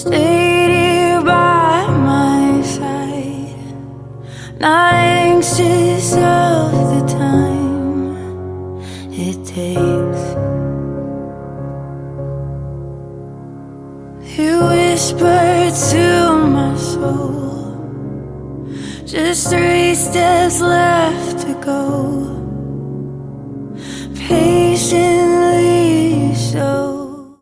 Stayed here by my side, not anxious of the time it takes. You whispered to my soul, just 3 steps left to go. Patient